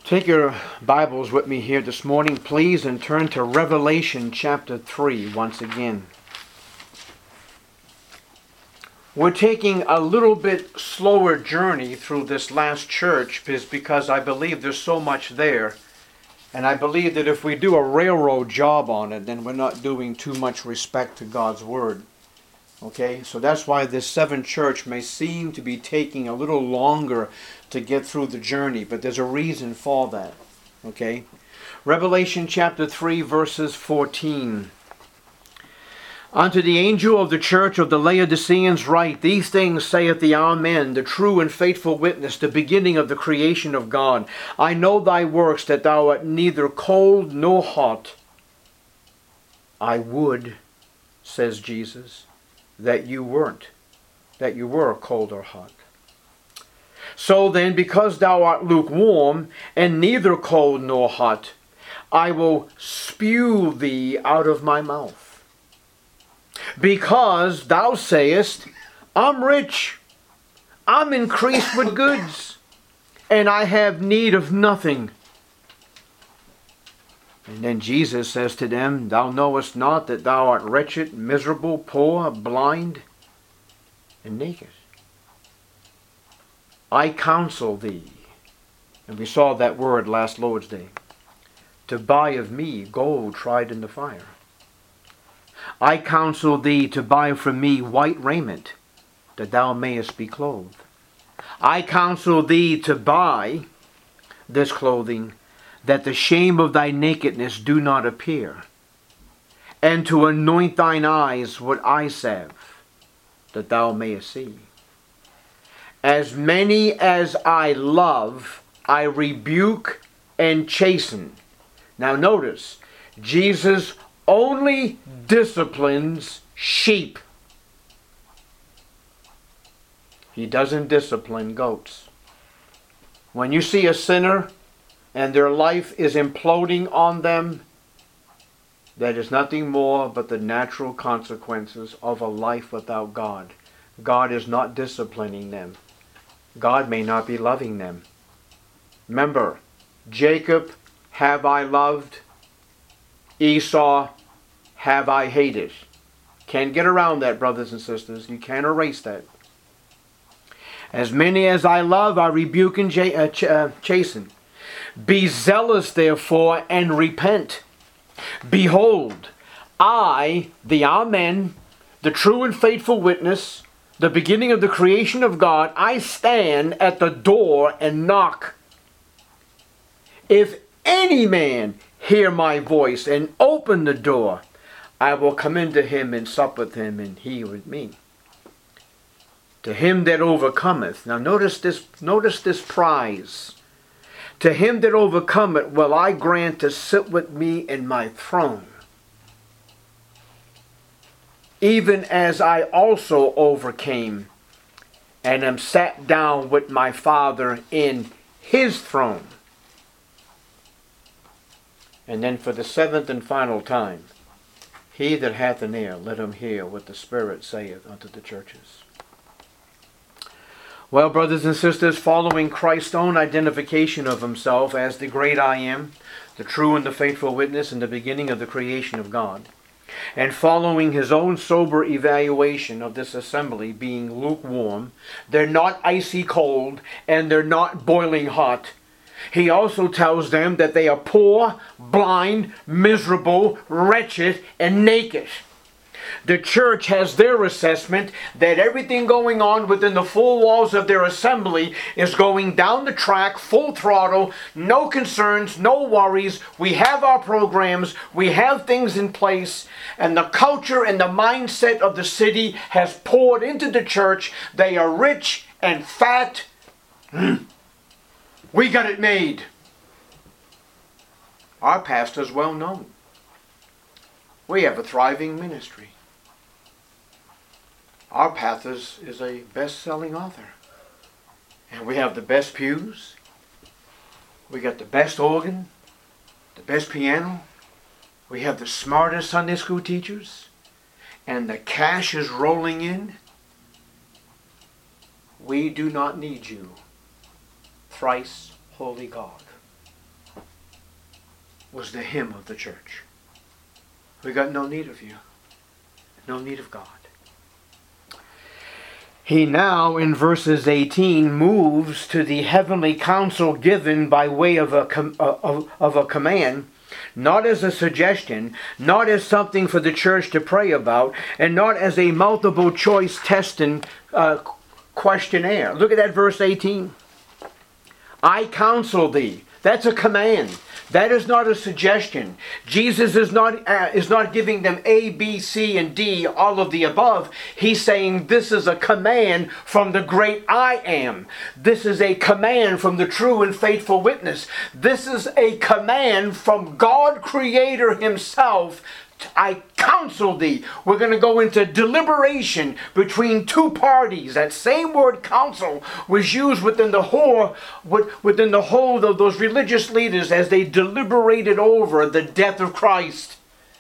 Take your Bibles with me here this morning, please, and turn to Revelation chapter 3 once again. We're taking a little bit slower journey through this last church because I believe there's so much there. And I believe that if we do a railroad job on it, then we're not doing too much respect to God's Word. Okay, so that's why this 7th church may seem to be taking a little longer to get through the journey, but there's a reason for that. Okay, Revelation chapter 3 verses 14. Unto the angel of the church of the Laodiceans write, These things saith the Amen, the true and faithful witness, the beginning of the creation of God. I know thy works, that thou art neither cold nor hot. I would, says Jesus, that you were cold or hot. So then, because thou art lukewarm, and neither cold nor hot, I will spew thee out of my mouth. Because thou sayest, I'm rich, I'm increased with goods, and I have need of nothing. And then Jesus says to them, Thou knowest not that thou art wretched, miserable, poor, blind, and naked. I counsel thee, and we saw that word last Lord's Day, to buy of me gold tried in the fire. I counsel thee to buy from me white raiment, that thou mayest be clothed. I counsel thee to buy this clothing, that the shame of thy nakedness do not appear, and to anoint thine eyes with eye salve, that thou mayest see. As many as I love, I rebuke and chasten. Now notice, Jesus only disciplines sheep. He doesn't discipline goats. When you see a sinner and their life is imploding on them, that is nothing more but the natural consequences of a life without God. God is not disciplining them. God may not be loving them. Remember, Jacob have I loved, Esau have I hated. Can't get around that, brothers and sisters. You can't erase that. As many as I love, I rebuke and chasten. Be zealous, therefore, and repent. Behold, I, the Amen, the true and faithful witness, the beginning of the creation of God, I stand at the door and knock. If any man hear my voice and open the door, I will come into him and sup with him, and he with me. To him that overcometh, now notice this prize. To him that overcometh will I grant to sit with me in my throne, even as I also overcame and am sat down with my Father in his throne. And then for the 7th and final time, he that hath an ear, let him hear what the Spirit saith unto the churches. Well, brothers and sisters, following Christ's own identification of himself as the great I am, the true and the faithful witness, and the beginning of the creation of God, and following his own sober evaluation of this assembly being lukewarm, they're not icy cold, and they're not boiling hot, he also tells them that they are poor, blind, miserable, wretched, and naked. The church has their assessment that everything going on within the four walls of their assembly is going down the track, full throttle, no concerns, no worries. We have our programs, we have things in place, and the culture and the mindset of the city has poured into the church. They are rich and fat. We got it made. Our pastor's well known. We have a thriving ministry. Our pastor is a best-selling author. And we have the best pews. We got the best organ, the best piano. We have the smartest Sunday school teachers. And the cash is rolling in. We do not need you, thrice holy God. was the hymn of the church. We got no need of you. No need of God. He now, in verses 18, moves to the heavenly counsel given by way of a command, not as a suggestion, not as something for the church to pray about, and not as a multiple choice test and questionnaire. Look at that verse 18. I counsel thee. That's a command. That is not a suggestion. Jesus is not giving them A, B, C, and D, all of the above. He's saying this is a command from the great I am. This is a command from the true and faithful witness. This is a command from God Creator Himself. I counsel thee. We're going to go into deliberation between two parties. That same word counsel was used within the whole of those religious leaders as they deliberated over the death of Christ.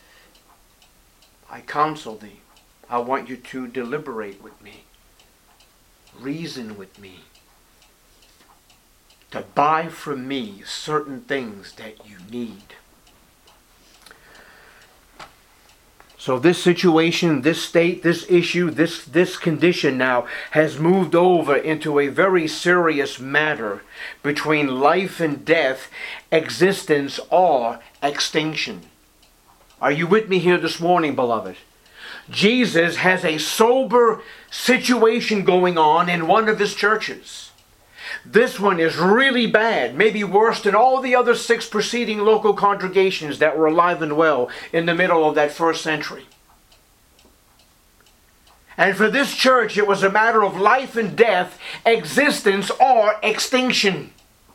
I counsel thee. I want you to deliberate with me. Reason with me. To buy from me certain things that you need. So this situation, this state, this issue, this condition now has moved over into a very serious matter between life and death, existence or extinction. Are you with me here this morning, beloved? Jesus has a sober situation going on in one of his churches. This one is really bad, maybe worse than all the other 6 preceding local congregations that were alive and well in the middle of that first century. And for this church, it was a matter of life and death, existence or extinction.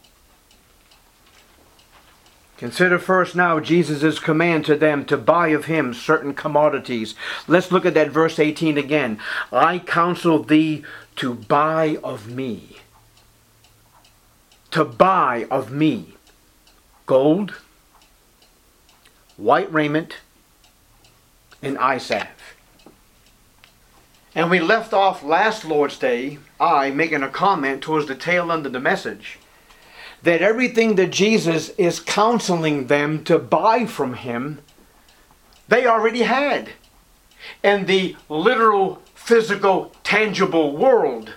Consider first now Jesus' command to them to buy of him certain commodities. Let's look at that verse 18 again. I counsel thee to buy of me. To buy of me gold, white raiment, and eye salve. And we left off last Lord's Day, I making a comment towards the tail end of the message, that everything that Jesus is counseling them to buy from him, they already had in the literal, physical, tangible world.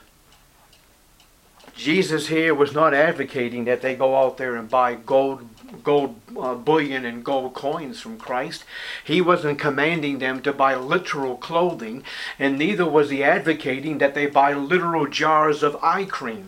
Jesus here was not advocating that they go out there and buy gold bullion and gold coins from Christ. He wasn't commanding them to buy literal clothing, and neither was he advocating that they buy literal jars of eye cream.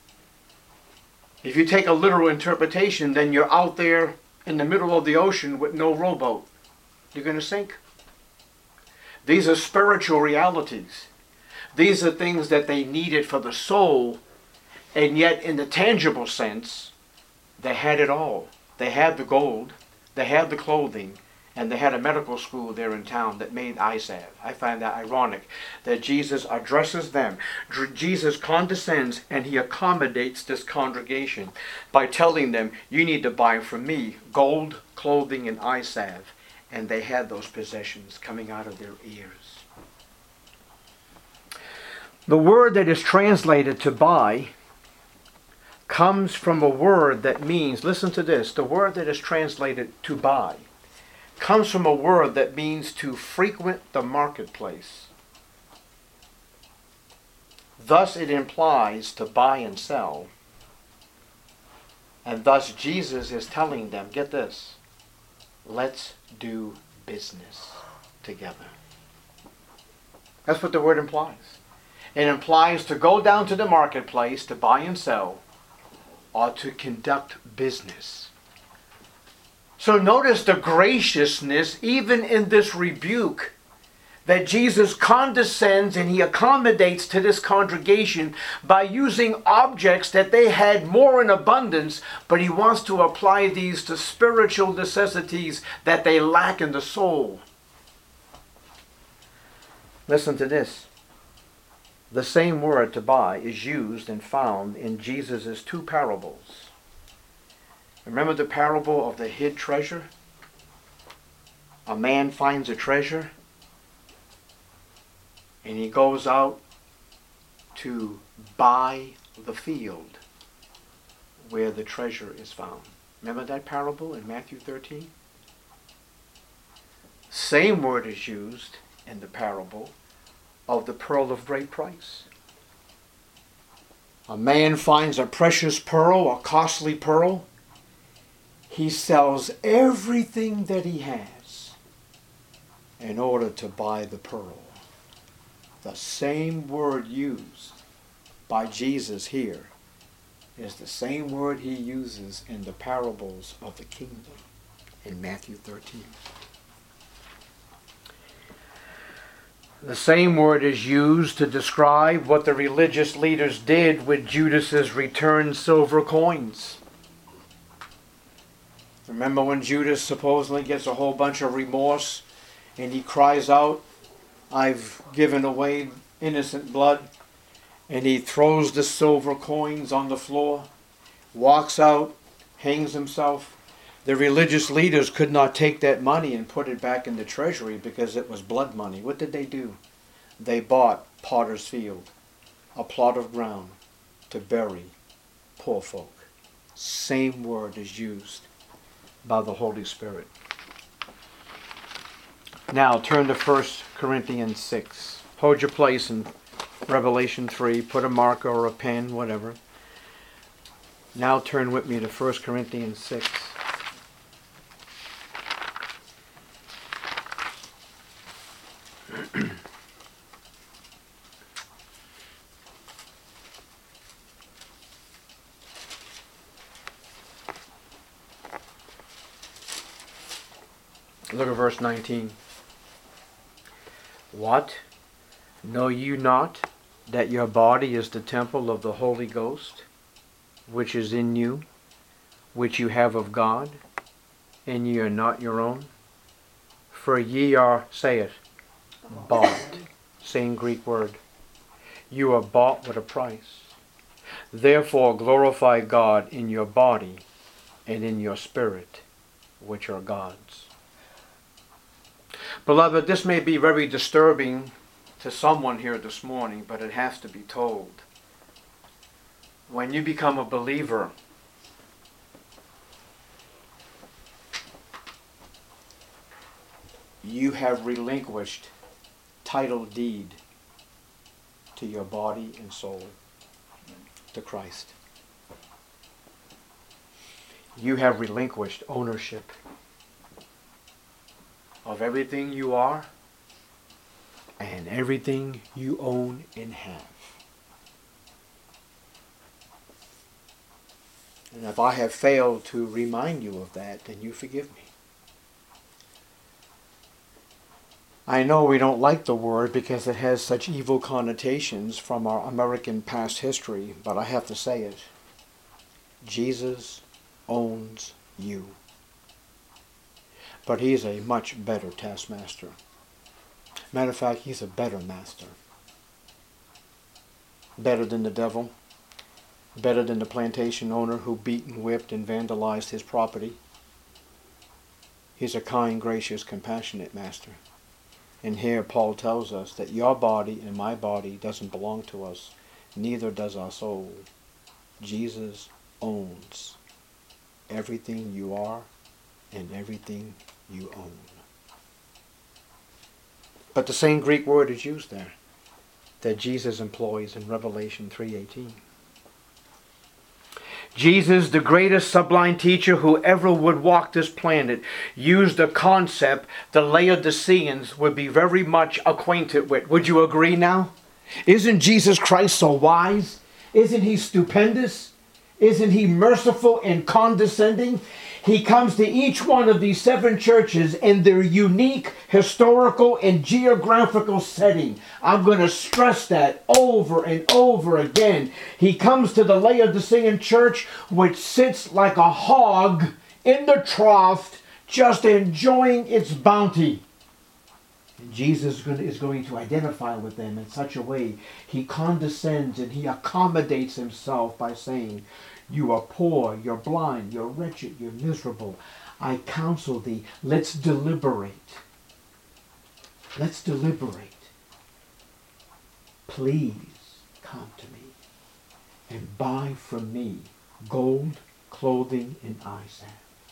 If you take a literal interpretation, then you're out there in the middle of the ocean with no rowboat. You're going to sink. These are spiritual realities. These are things that they needed for the soul. And yet, in the tangible sense, they had it all. They had the gold, they had the clothing, and they had a medical school there in town that made eye salve. I find that ironic that Jesus addresses them. Jesus condescends and he accommodates this congregation by telling them, you need to buy from me gold, clothing, and eye salve. And they had those possessions coming out of their ears. The word that is translated to buy comes from a word that means, listen to this, the word that is translated to buy comes from a word that means to frequent the marketplace. Thus it implies to buy and sell. And thus Jesus is telling them, get this, let's do business together. That's what the word implies. It implies to go down to the marketplace to buy and sell, or to conduct business. So notice the graciousness even in this rebuke, that Jesus condescends and he accommodates to this congregation by using objects that they had more in abundance, but he wants to apply these to spiritual necessities that they lack in the soul. Listen to this. The same word to buy is used and found in Jesus' 2 parables. Remember the parable of the hid treasure? A man finds a treasure and he goes out to buy the field where the treasure is found. Remember that parable in Matthew 13? Same word is used in the parable of the pearl of great price. A man finds a precious pearl, a costly pearl. He sells everything that he has in order to buy the pearl. The same word used by Jesus here is the same word he uses in the parables of the kingdom in Matthew 13. The same word is used to describe what the religious leaders did with Judas's returned silver coins. Remember when Judas supposedly gets a whole bunch of remorse and he cries out, "I've given away innocent blood," and he throws the silver coins on the floor, walks out, hangs himself. The religious leaders could not take that money and put it back in the treasury because it was blood money. What did they do? They bought potter's field, a plot of ground to bury poor folk. Same word is used by the Holy Spirit. Now turn to 1 Corinthians 6. Hold your place in Revelation 3. Put a marker or a pen, whatever. Now turn with me to 1 Corinthians 6. Look at verse 19. What? Know you not that your body is the temple of the Holy Ghost, which is in you, which you have of God, and ye are not your own? For ye are, say it, bought. Same Greek word. You are bought with a price. Therefore glorify God in your body and in your spirit, which are God's. Beloved, this may be very disturbing to someone here this morning, but it has to be told. When you become a believer, you have relinquished title deed to your body and soul to Christ. You have relinquished ownership of everything you are and everything you own and have. And if I have failed to remind you of that, then you forgive me. I know we don't like the word because it has such evil connotations from our American past history, but I have to say it. Jesus owns you. But he's a much better taskmaster. Matter of fact, he's a better master. Better than the devil. Better than the plantation owner who beat and whipped and vandalized his property. He's a kind, gracious, compassionate master. And here Paul tells us that your body and my body doesn't belong to us. Neither does our soul. Jesus owns everything you are and everything you own. But the same Greek word is used there that Jesus employs in Revelation 3:18. Jesus, the greatest sublime teacher who ever would walk this planet, used a concept the Laodiceans would be very much acquainted with. Would you agree now? Isn't Jesus Christ so wise? Isn't he stupendous? Isn't he merciful and condescending? He comes to each one of these 7 churches in their unique historical and geographical setting. I'm going to stress that over and over again. He comes to the Laodicean church, which sits like a hog in the trough, just enjoying its bounty. And Jesus is going to identify with them in such a way. He condescends and he accommodates himself by saying, you are poor, you're blind, you're wretched, you're miserable. I counsel thee, let's deliberate. Let's deliberate. Please come to me and buy from me gold clothing, and eye salve.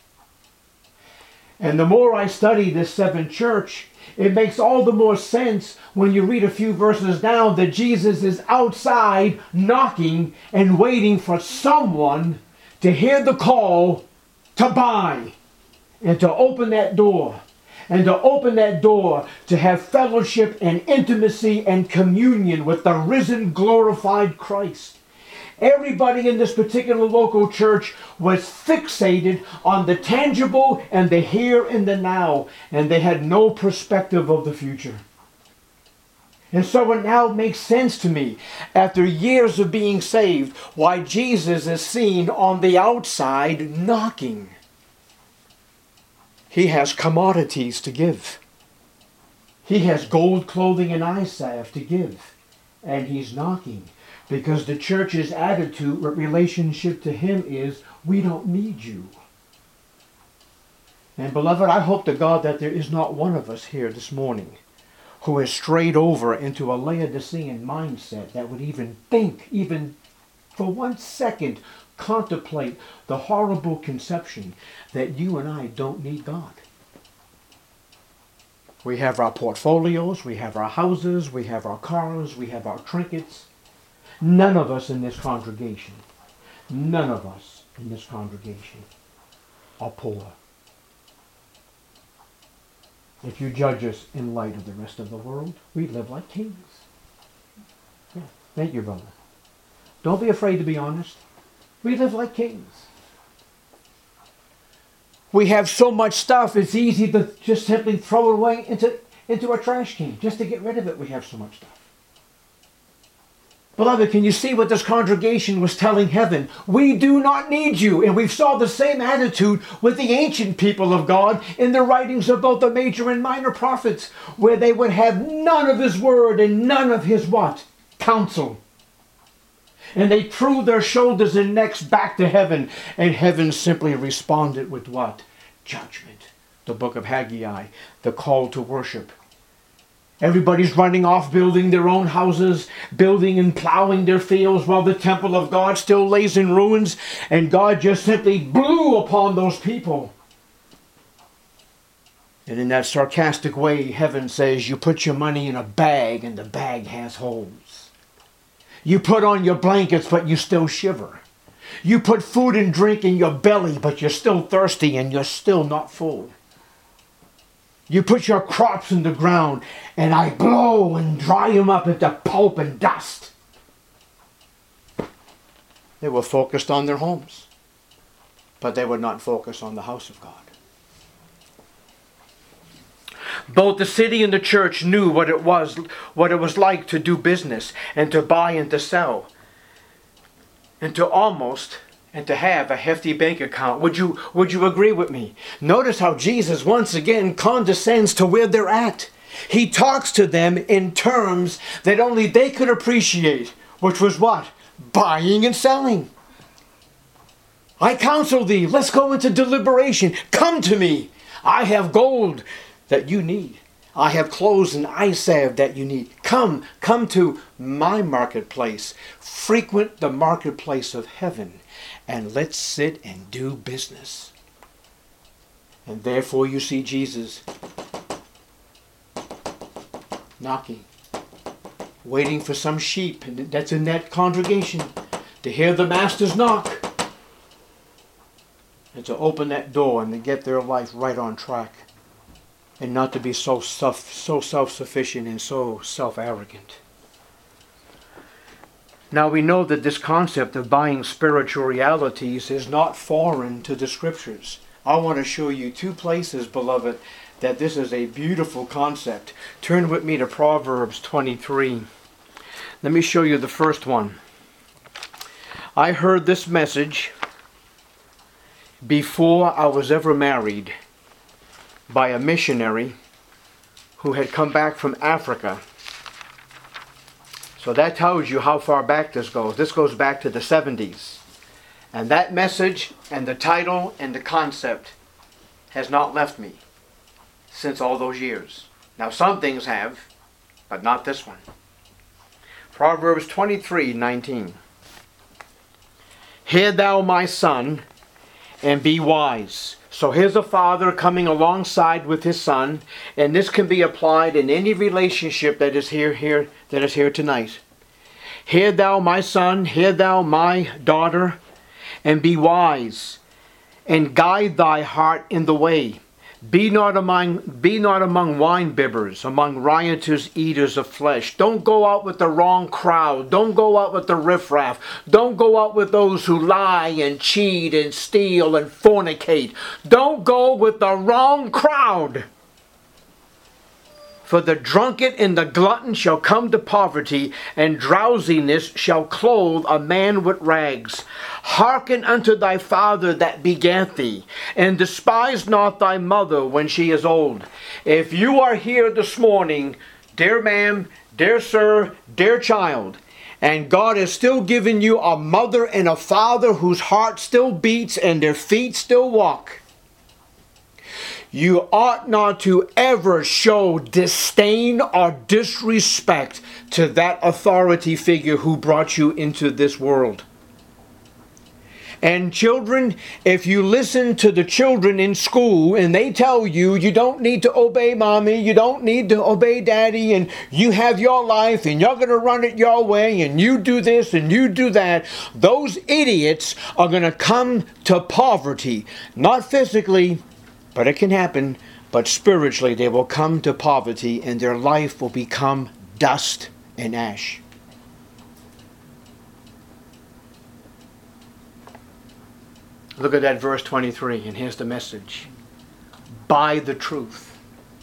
And the more I study this seventh church, it makes all the more sense when you read a few verses down that Jesus is outside knocking and waiting for someone to hear the call to buy and to open that door. And to open that door to have fellowship and intimacy and communion with the risen, glorified Christ. Everybody in this particular local church was fixated on the tangible and the here and the now, and they had no perspective of the future. And so it now makes sense to me, after years of being saved, why Jesus is seen on the outside knocking. He has commodities to give. He has gold, clothing, and eye salve to give. And he's knocking. Because the church's attitude, relationship to him is, we don't need you. And beloved, I hope to God that there is not one of us here this morning who has strayed over into a Laodicean mindset that would even think, even for 1 second, contemplate the horrible conception that you and I don't need God. We have our portfolios, we have our houses, we have our cars, we have our trinkets. None of us in this congregation, none of us in this congregation are poor. If you judge us in light of the rest of the world, we live like kings. Yeah. Thank you, brother. Don't be afraid to be honest. We live like kings. We have so much stuff, it's easy to just simply throw it away into a trash can. Just to get rid of it, we have so much stuff. Beloved, can you see what this congregation was telling heaven? We do not need you. And we saw the same attitude with the ancient people of God in the writings of both the major and minor prophets, where they would have none of his word and none of his what? Counsel. And they threw their shoulders and necks back to heaven. And heaven simply responded with what? Judgment. The book of Haggai, the call to worship. Everybody's running off building their own houses, building and plowing their fields while the temple of God still lays in ruins. And God just simply blew upon those people. And in that sarcastic way, heaven says, you put your money in a bag and the bag has holes. You put on your blankets, but you still shiver. You put food and drink in your belly, but you're still thirsty and you're still not full. You put your crops in the ground, and I blow and dry them up into pulp and dust. They were focused on their homes, but they were not focused on the house of God. Both the city and the church knew what it was like to do business and to buy and to sell and to have a hefty bank account. Would you agree with me? Notice how Jesus once again condescends to where they're at. He talks to them in terms that only they could appreciate, which was what? Buying and selling. I counsel thee, let's go into deliberation. Come to me. I have gold that you need. I have clothes and eye salve that you need. Come to my marketplace. Frequent the marketplace of heaven. And let's sit and do business. And therefore you see Jesus knocking, waiting for some sheep that's in that congregation to hear the master's knock and to open that door and to get their life right on track. And not to be so self-sufficient and so self-arrogant. Now we know that this concept of buying spiritual realities is not foreign to the scriptures. I want to show you 2 places, beloved, that this is a beautiful concept. Turn with me to Proverbs 23. Let me show you the first one. I heard this message before I was ever married by a missionary who had come back from Africa. So that tells you how far back this goes. This goes back to the 70s. And that message and the title and the concept has not left me since all those years. Now some things have, but not this one. Proverbs 23:19. Hear thou, my son, and be wise. So here's a father coming alongside with his son, and this can be applied in any relationship that is here tonight. Hear thou, my son, hear thou, my daughter, and be wise, and guide thy heart in the way. Be not among wine bibbers, among riotous eaters of flesh. Don't go out with the wrong crowd. Don't go out with the riffraff. Don't go out with those who lie and cheat and steal and fornicate. Don't go with the wrong crowd. For the drunkard and the glutton shall come to poverty, and drowsiness shall clothe a man with rags. Hearken unto thy father that begat thee, and despise not thy mother when she is old. If you are here this morning, dear ma'am, dear sir, dear child, and God has still given you a mother and a father whose heart still beats and their feet still walk, you ought not to ever show disdain or disrespect to that authority figure who brought you into this world. And children, if you listen to the children in school and they tell you you don't need to obey mommy, you don't need to obey daddy, and you have your life and you're going to run it your way and you do this and you do that, those idiots are going to come to poverty. Not physically, but it can happen, but spiritually they will come to poverty and their life will become dust and ash. Look at that verse 23, and here's the message. Buy the truth.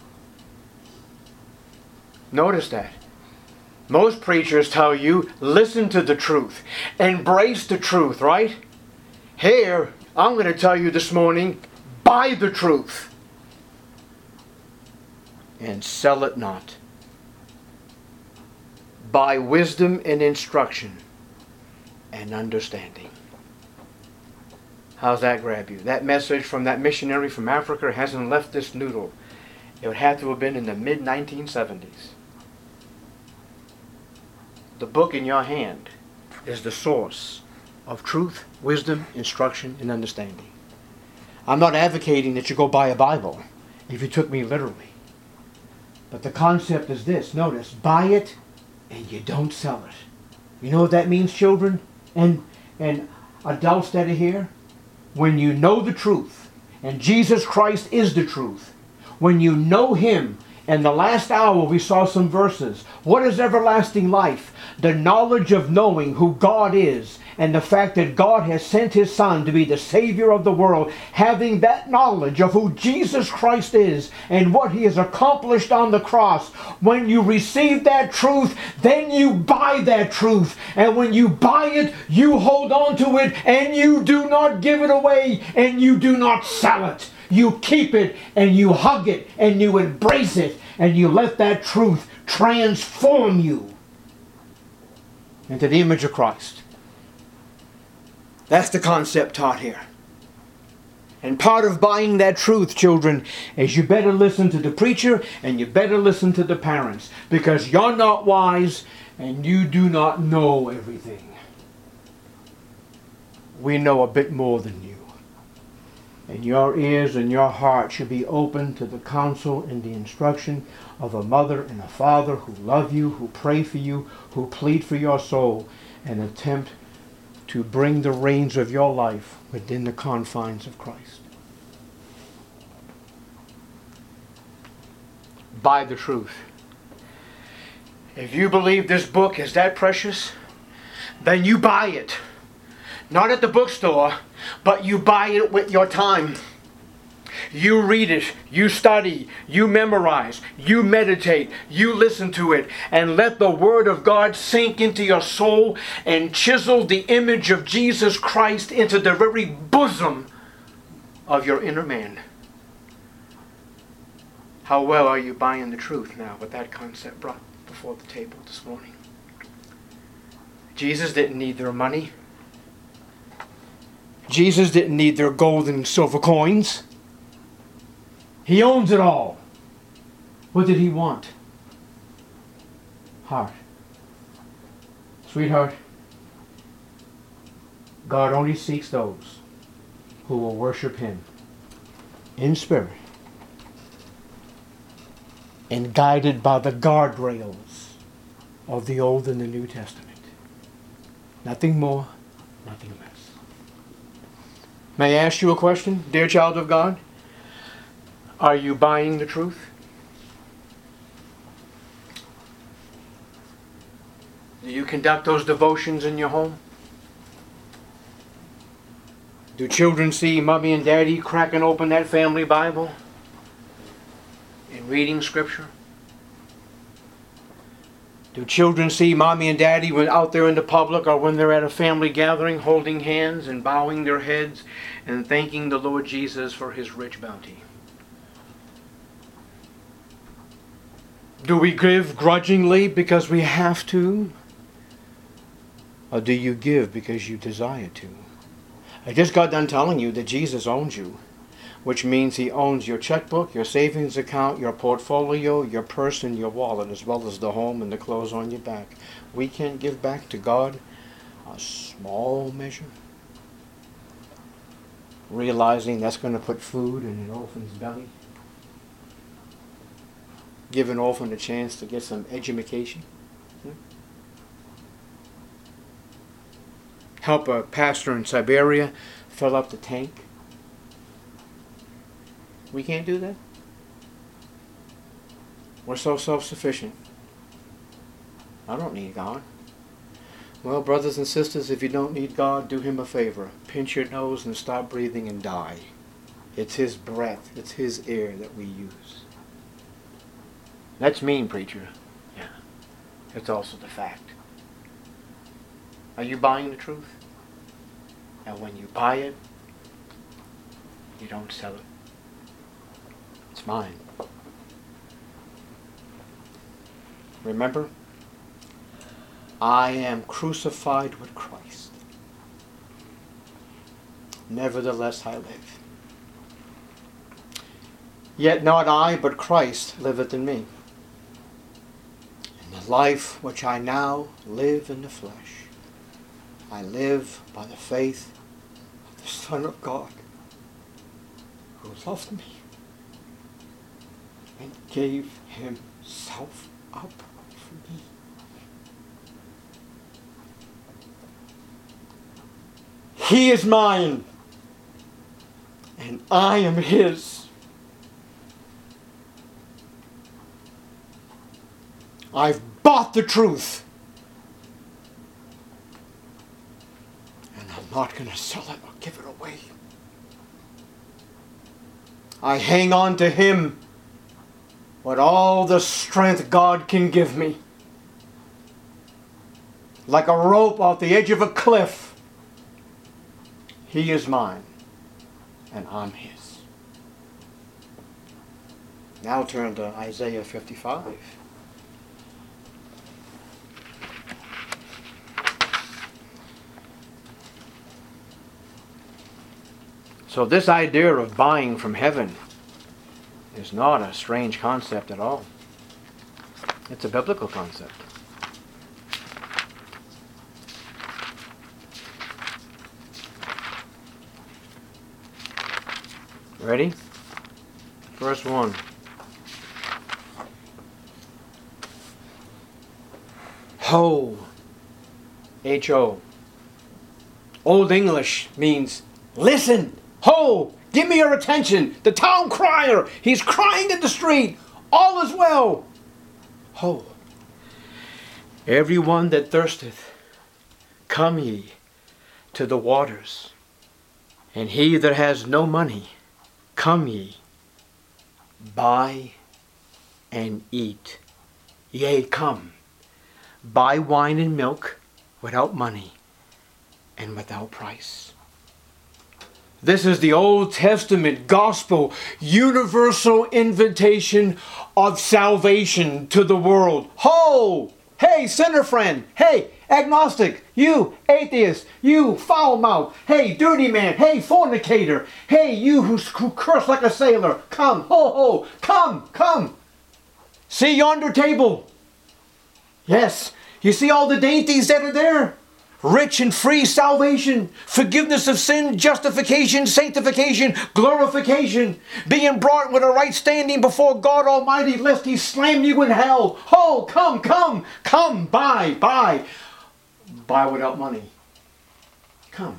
Notice that. Most preachers tell you, listen to the truth. Embrace the truth, right? Here, I'm going to tell you this morning, buy the truth and sell it not. Buy wisdom and instruction and understanding. How's that grab you? That message from that missionary from Africa hasn't left this noodle. It would have to have been in the mid-1970s. The book in your hand is the source of truth, wisdom, instruction, and understanding. I'm not advocating that you go buy a Bible if you took me literally. But the concept is this. Notice, buy it and you don't sell it. You know what that means, children and adults that are here? When you know the truth, and Jesus Christ is the truth, when you know Him, and the last hour we saw some verses. What is everlasting life? The knowledge of knowing who God is, and the fact that God has sent His Son to be the Savior of the world. Having that knowledge of who Jesus Christ is and what He has accomplished on the cross. When you receive that truth, then you buy that truth. And when you buy it, you hold on to it and you do not give it away and you do not sell it. You keep it and you hug it and you embrace it and you let that truth transform you into the image of Christ. That's the concept taught here. And part of buying that truth, children, is you better listen to the preacher and you better listen to the parents, because you're not wise and you do not know everything. We know a bit more than you. And your ears and your heart should be open to the counsel and the instruction of a mother and a father who love you, who pray for you, who plead for your soul, and attempt to bring the reins of your life within the confines of Christ. Buy the truth. If you believe this book is that precious, then you buy it. Not at the bookstore, but you buy it with your time. You read it, you study, you memorize, you meditate, you listen to it, and let the Word of God sink into your soul and chisel the image of Jesus Christ into the very bosom of your inner man. How well are you buying the truth now with that concept brought before the table this morning? Jesus didn't need their money. Jesus didn't need their gold and silver coins. He owns it all. What did He want? Heart. Sweetheart, God only seeks those who will worship Him in spirit and guided by the guardrails of the Old and the New Testament. Nothing more, nothing less. May I ask you a question, dear child of God? Are you buying the truth? Do you conduct those devotions in your home? Do children see mommy and daddy cracking open that family Bible and reading scripture? Do children see mommy and daddy when out there in the public or when they're at a family gathering holding hands and bowing their heads and thanking the Lord Jesus for His rich bounty? Do we give grudgingly because we have to? Or do you give because you desire to? I just got done telling you that Jesus owns you, which means He owns your checkbook, your savings account, your portfolio, your purse, and your wallet, as well as the home and the clothes on your back. We can't give back to God a small measure, realizing that's going to put food in an orphan's belly. Give an orphan a chance to get some education. Help a pastor in Siberia fill up the tank. We can't do that. We're so self-sufficient. I don't need God. Well, brothers and sisters, if you don't need God, do Him a favor. Pinch your nose and stop breathing and die. It's His breath, it's His air that we use. That's mean, preacher. Yeah. It's also the fact. Are you buying the truth? And when you buy it, you don't sell it. It's mine. Remember, I am crucified with Christ. Nevertheless I live. Yet not I, but Christ liveth in me. And the life which I now live in the flesh, I live by the faith of the Son of God, who loved me and gave Himself up for me. He is mine, and I am His. I've bought the truth. I'm not going to sell it or give it away. I hang on to Him with all the strength God can give me. Like a rope off the edge of a cliff. He is mine, and I'm His. Now turn to Isaiah 55. So this idea of buying from heaven is not a strange concept at all. It's a biblical concept. Ready? First one. Ho. H-O. Old English means listen. Ho! Give me your attention. The town crier. He's crying in the street. All is well. Ho! Everyone that thirsteth, come ye to the waters. And he that has no money, come ye, buy and eat. Yea, come, buy wine and milk without money and without price. This is the Old Testament gospel, universal invitation of salvation to the world. Ho! Hey, sinner friend. Hey, agnostic. You, atheist. You, foul mouth. Hey, dirty man. Hey, fornicator. Hey, you who curse like a sailor. Come, ho, ho. Come, come. See yonder table. Yes, you see all the dainties that are there? Rich and free salvation, forgiveness of sin, justification, sanctification, glorification, being brought with a right standing before God Almighty, lest He slam you in hell. Oh, come, buy. Buy without money. Come.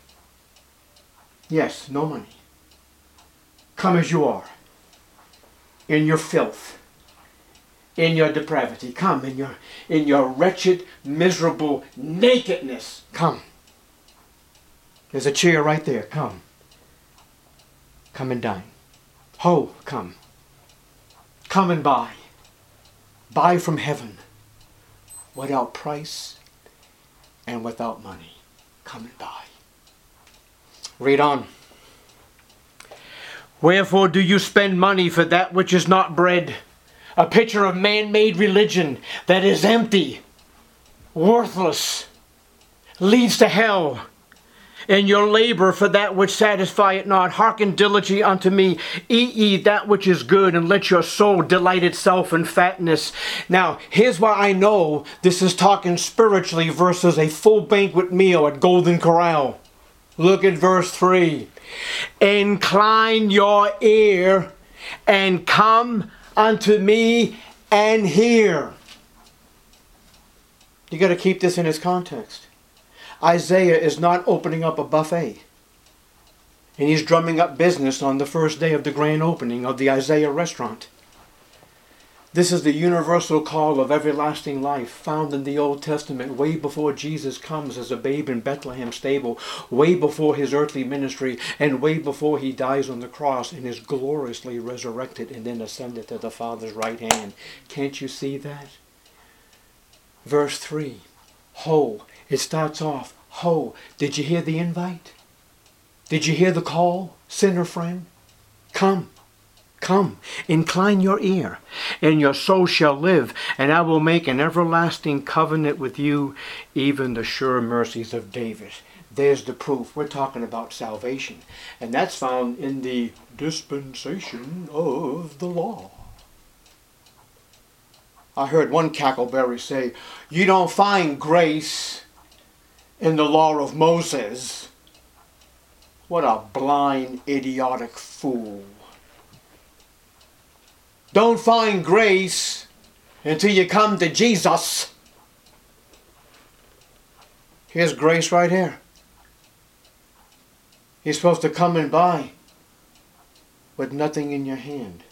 Yes, no money. Come as you are, in your filth, in your depravity. Come in your wretched, miserable nakedness. Come. There's a chair right there. Come. Come and dine. Ho, come. Come and buy. Buy from heaven without price and without money. Come and buy. Read on. Wherefore do you spend money for that which is not bread? A picture of man-made religion that is empty, worthless, leads to hell. And your labor for that which satisfieth not. Hearken diligently unto me. Eat ye that which is good, and let your soul delight itself in fatness. Now, here's why I know this is talking spiritually versus a full banquet meal at Golden Corral. Look at verse 3. Incline your ear and come unto me and hear. You got to keep this in its context. Isaiah is not opening up a buffet. And he's drumming up business on the first day of the grand opening of the Isaiah restaurant. This is the universal call of everlasting life found in the Old Testament way before Jesus comes as a babe in Bethlehem stable, way before his earthly ministry, and way before he dies on the cross and is gloriously resurrected and then ascended to the Father's right hand. Can't you see that? Verse 3. Ho. It starts off, ho. Did you hear the invite? Did you hear the call, sinner friend? Come. Come, incline your ear, and your soul shall live, and I will make an everlasting covenant with you, even the sure mercies of David. There's the proof. We're talking about salvation, and that's found in the dispensation of the law. I heard one cackleberry say, you don't find grace in the law of Moses. What a blind, idiotic fool. Don't find grace until you come to Jesus. Here's grace right here. You're supposed to come and buy with nothing in your hand.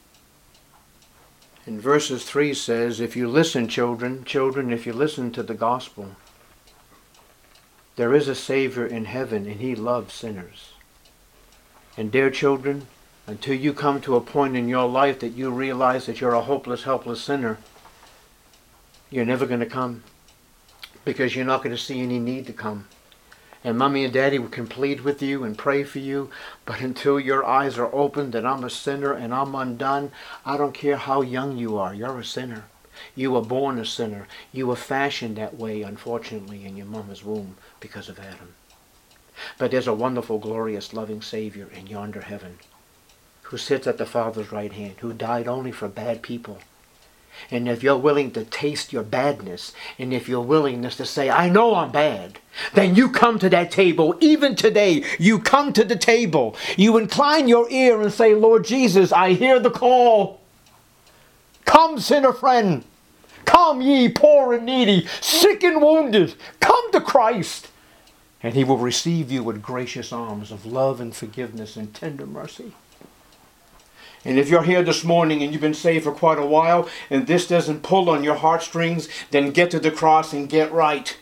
And verses 3 says, if you listen, children, if you listen to the gospel, there is a Savior in heaven and He loves sinners. And dear children, until you come to a point in your life that you realize that you're a hopeless, helpless sinner, you're never going to come, because you're not going to see any need to come. And Mommy and Daddy can plead with you and pray for you, but until your eyes are opened that I'm a sinner and I'm undone, I don't care how young you are, you're a sinner. You were born a sinner. You were fashioned that way, unfortunately, in your mama's womb because of Adam. But there's a wonderful, glorious, loving Savior in yonder heaven, who sits at the Father's right hand, who died only for bad people. And if you're willing to taste your badness, and if your willingness to say, I know I'm bad, then you come to that table. Even today, you come to the table. You incline your ear and say, Lord Jesus, I hear the call. Come, sinner friend. Come, ye poor and needy, sick and wounded. Come to Christ. And He will receive you with gracious arms of love and forgiveness and tender mercy. And if you're here this morning and you've been saved for quite a while and this doesn't pull on your heartstrings, then get to the cross and get right.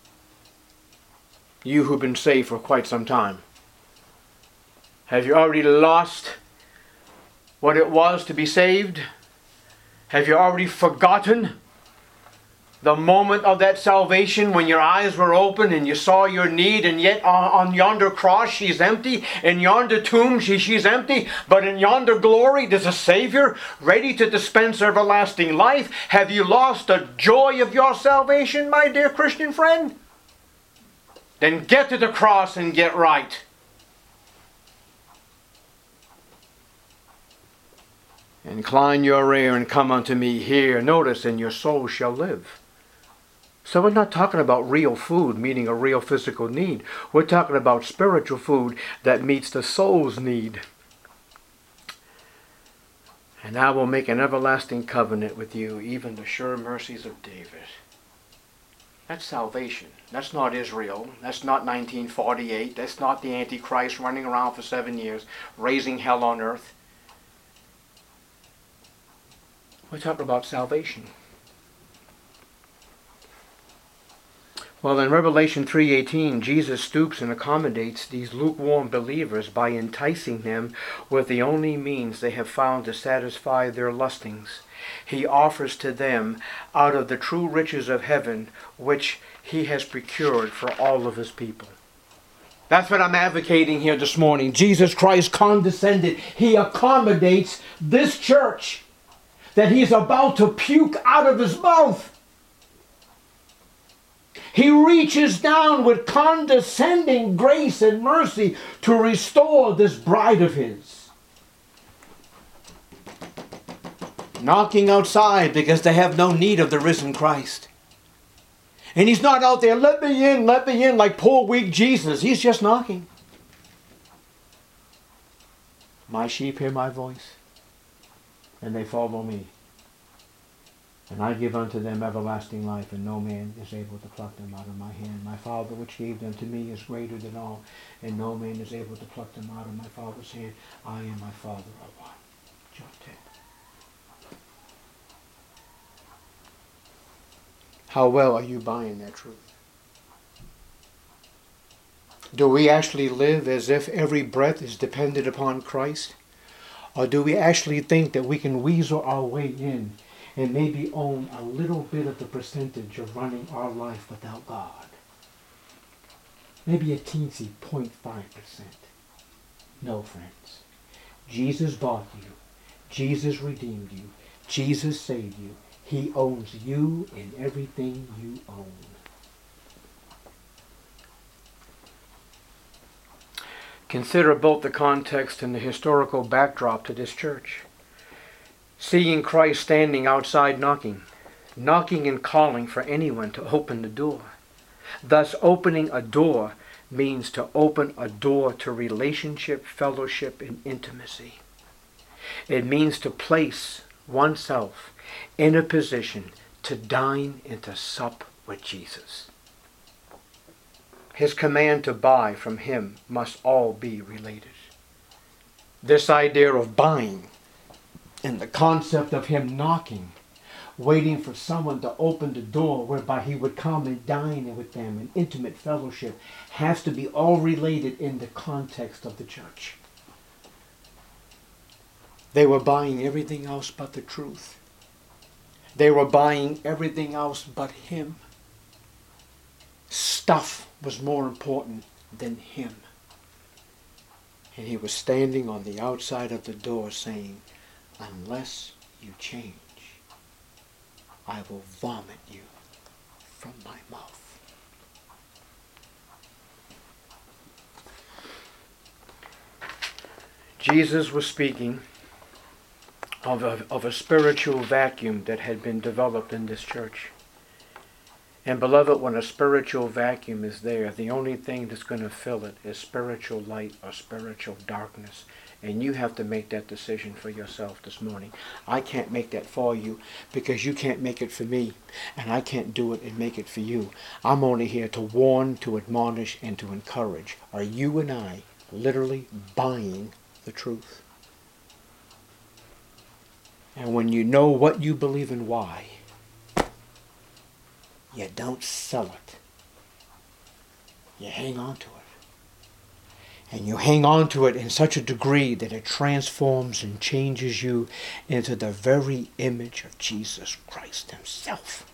You who've been saved for quite some time. Have you already lost what it was to be saved? Have you already forgotten the moment of that salvation when your eyes were open and you saw your need, and yet on yonder cross she's empty, in yonder tomb she's empty, but in yonder glory there's a Savior ready to dispense everlasting life? Have you lost the joy of your salvation, my dear Christian friend? Then get to the cross and get right. Incline your ear and come unto me here. Notice, and your soul shall live. So we're not talking about real food, meaning a real physical need. We're talking about spiritual food that meets the soul's need. And I will make an everlasting covenant with you, even the sure mercies of David. That's salvation. That's not Israel. That's not 1948. That's not the Antichrist running around for 7 years, raising hell on earth. We're talking about salvation. Well, in Revelation 3:18, Jesus stoops and accommodates these lukewarm believers by enticing them with the only means they have found to satisfy their lustings. He offers to them out of the true riches of heaven, which he has procured for all of his people. That's what I'm advocating here this morning. Jesus Christ condescended. He accommodates this church that he's about to puke out of his mouth. He reaches down with condescending grace and mercy to restore this bride of his. Knocking outside because they have no need of the risen Christ. And he's not out there, let me in, like poor weak Jesus. He's just knocking. My sheep hear my voice, and they follow me. And I give unto them everlasting life, and no man is able to pluck them out of my hand. My Father which gave them to me is greater than all, and no man is able to pluck them out of my Father's hand. I and my Father are one. John 10. How well are you buying that truth? Do we actually live as if every breath is dependent upon Christ? Or do we actually think that we can weasel our way in and maybe own a little bit of the percentage of running our life without God? Maybe a teensy 0.5%. No, friends. Jesus bought you. Jesus redeemed you. Jesus saved you. He owns you and everything you own. Consider both the context and the historical backdrop to this church. Seeing Christ standing outside knocking and calling for anyone to open the door. Thus, opening a door means to open a door to relationship, fellowship, and intimacy. It means to place oneself in a position to dine and to sup with Jesus. His command to buy from him must all be related. This idea of buying and the concept of him knocking, waiting for someone to open the door whereby he would come and dine with them in intimate fellowship, has to be all related in the context of the church. They were buying everything else but the truth. They were buying everything else but him. Stuff was more important than him. And he was standing on the outside of the door saying, unless you change, I will vomit you from my mouth. Jesus was speaking of a spiritual vacuum that had been developed in this church. And beloved, when a spiritual vacuum is there, the only thing that's going to fill it is spiritual light or spiritual darkness. And you have to make that decision for yourself this morning. I can't make that for you because you can't make it for me. And I can't do it and make it for you. I'm only here to warn, to admonish, and to encourage. Are you and I literally buying the truth? And when you know what you believe and why, you don't sell it. You hang on to it. And you hang on to it in such a degree that it transforms and changes you into the very image of Jesus Christ himself.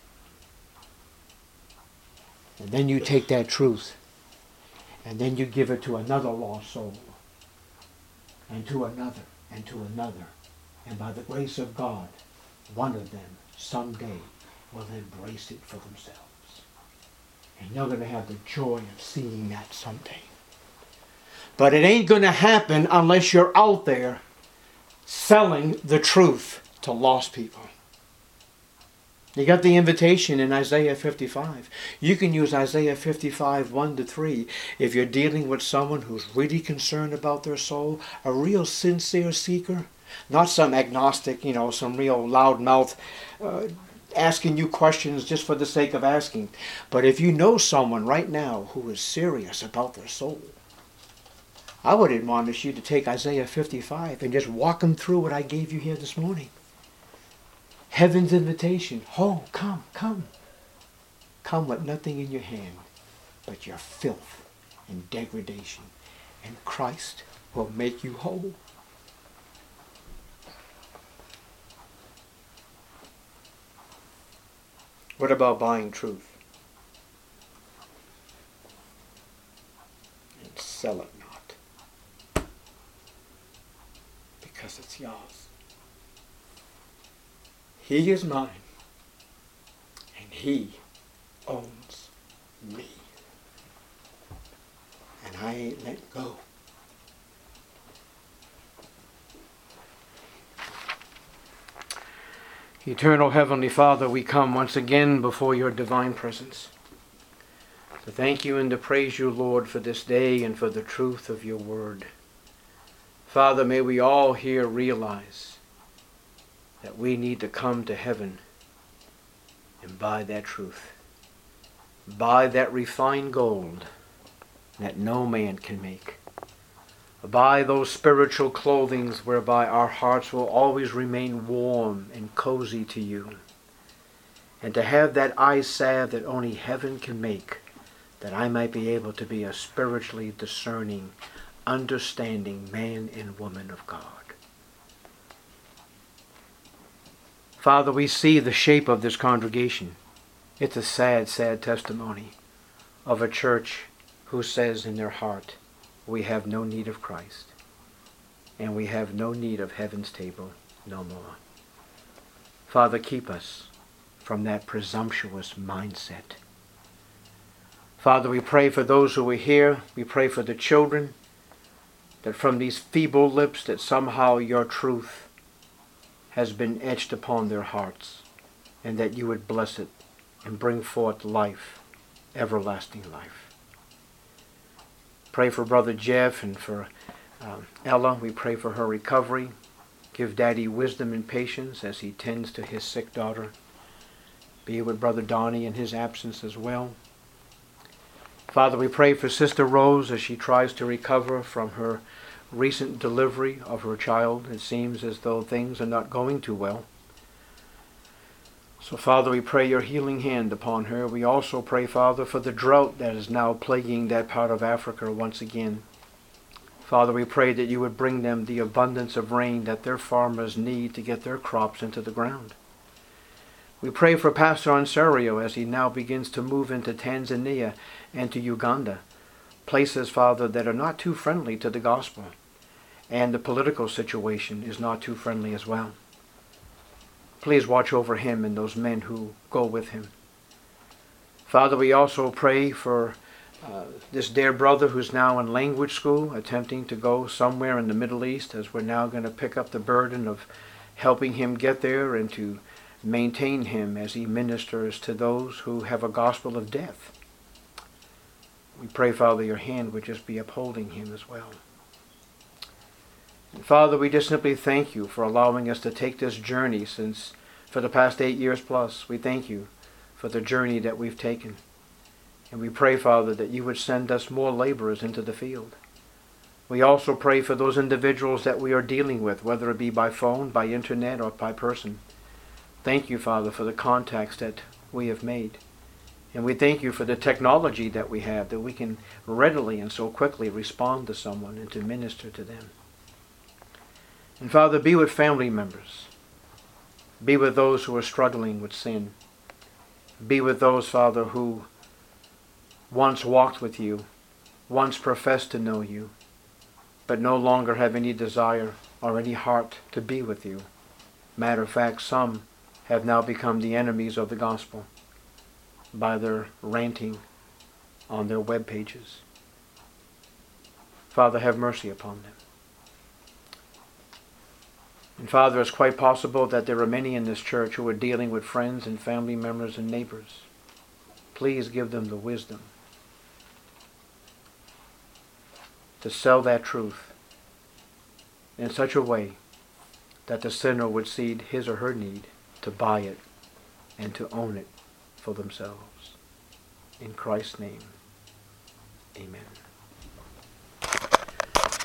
And then you take that truth and then you give it to another lost soul. And to another, and to another. And by the grace of God, one of them someday will embrace it for themselves. And you're going to have the joy of seeing that someday. But it ain't going to happen unless you're out there selling the truth to lost people. You got the invitation in Isaiah 55. You can use Isaiah 55, 1-3. If you're dealing with someone who's really concerned about their soul, a real sincere seeker, not some agnostic, some real loudmouth asking you questions just for the sake of asking. But if you know someone right now who is serious about their soul, I would admonish you to take Isaiah 55 and just walk them through what I gave you here this morning. Heaven's invitation. Oh, come, come. Come with nothing in your hand but your filth and degradation. And Christ will make you whole. What about buying truth? And sell it not. Because it's yours. He is mine, and he owns me. And I ain't let go. Eternal Heavenly Father, we come once again before your divine presence to thank you and to praise you, Lord, for this day and for the truth of your word. Father, may we all here realize that we need to come to heaven and buy that truth. Buy that refined gold that no man can make. Buy those spiritual clothings whereby our hearts will always remain warm and cozy to you. And to have that eye salve that only heaven can make, that I might be able to be a spiritually discerning, understanding man and woman of God. Father, we see the shape of this congregation. It's a sad, sad testimony of a church who says in their heart, we have no need of Christ, and we have no need of heaven's table no more. Father, keep us from that presumptuous mindset. Father, we pray for those who are here. We pray for the children, that from these feeble lips that somehow your truth has been etched upon their hearts, and that you would bless it and bring forth life, everlasting life. Pray for Brother Jeff and for Ella. We pray for her recovery. Give Daddy wisdom and patience as he tends to his sick daughter. Be with Brother Donnie in his absence as well. Father, we pray for Sister Rose as she tries to recover from her recent delivery of her child. It seems as though things are not going too well. So, Father, we pray your healing hand upon her. We also pray, Father, for the drought that is now plaguing that part of Africa once again. Father, we pray that you would bring them the abundance of rain that their farmers need to get their crops into the ground. We pray for Pastor Ansario as he now begins to move into Tanzania and to Uganda, places, Father, that are not too friendly to the gospel, and the political situation is not too friendly as well. Please watch over him and those men who go with him. Father, we also pray for this dear brother who's now in language school, attempting to go somewhere in the Middle East, as we're now going to pick up the burden of helping him get there and to maintain him as he ministers to those who have a gospel of death. We pray, Father, your hand would just be upholding him as well. And Father, we just simply thank you for allowing us to take this journey for the past 8 years plus. We thank you for the journey that we've taken. And we pray, Father, that you would send us more laborers into the field. We also pray for those individuals that we are dealing with, whether it be by phone, by internet, or by person. Thank you, Father, for the contacts that we have made. And we thank you for the technology that we have, that we can readily and so quickly respond to someone and to minister to them. And Father, be with family members. Be with those who are struggling with sin. Be with those, Father, who once walked with you, once professed to know you, but no longer have any desire or any heart to be with you. Matter of fact, some have now become the enemies of the gospel by their ranting on their web pages. Father, have mercy upon them. And Father, it's quite possible that there are many in this church who are dealing with friends and family members and neighbors. Please give them the wisdom to sell that truth in such a way that the sinner would see his or her need to buy it and to own it for themselves. In Christ's name, amen.